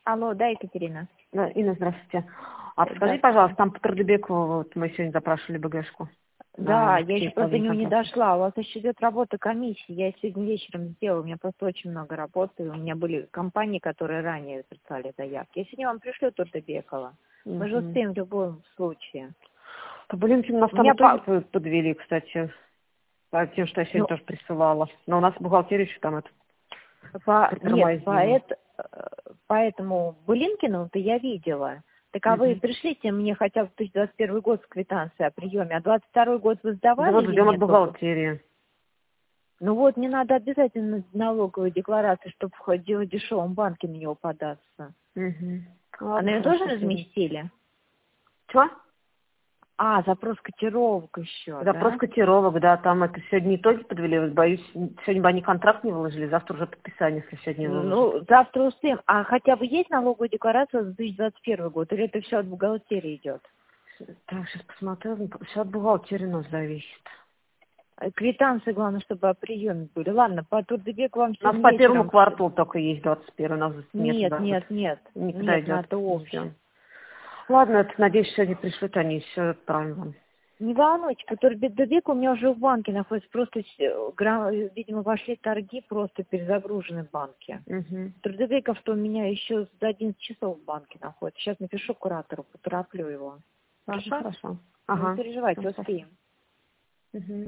Алло, да, Екатерина. Да, Инна, здравствуйте. А подскажите, Да, пожалуйста, там по Трудебеку вот мы сегодня запрашивали БГшку. да, На я еще просто до него не дошла. У вас еще идет работа комиссии. Я сегодня вечером сделала. У меня просто очень много работы. У меня были компании, которые ранее прислали заявки. Я сегодня вам пришлю Трудебекова. Мы же успеем в любом случае. Блин, нас там тоже подвели, кстати, по тем, что я сегодня тоже присылала. Но у нас бухгалтерия еще там это Нет, поэтому Булинкину-то я видела. Так а вы пришлите мне хотя бы 2021 год с квитанцией о приеме, а 22 год вы сдавали? Да вот или ждем нет? от бухгалтерии. Ну вот, мне надо обязательно налоговую декларацию, чтобы в дешевом банке на него податься. А на нее тоже разместили? Что? А, запрос котировок еще, Запрос да? котировок, да, там это сегодня итоги подвели, вот боюсь, сегодня бы они контракт не выложили, завтра уже подписание, если сегодня выложат. Ну, завтра успеем. А хотя бы есть налоговая декларация за 2021 год, или это все от бухгалтерии идет? Так, сейчас посмотрю, все от бухгалтерии у нас зависит. Квитанции, главное, чтобы о приеме были. Ладно, по Трудебеку вам У нас сегодня по вечером... первому кварталу только есть 21, у нас нет. Нет, Никуда идет. надо общее. Ладно, это, надеюсь, сегодня пришлют они, все отправим вам. Не волнуйтесь, по Трудебеку у меня уже в банке находится, просто, видимо, вошли торги, просто перезагружены в банке. Трудебеков, что у меня еще до 11 часов в банке находится. Сейчас напишу куратору, потороплю его. Хорошо. Не переживайте, успеем.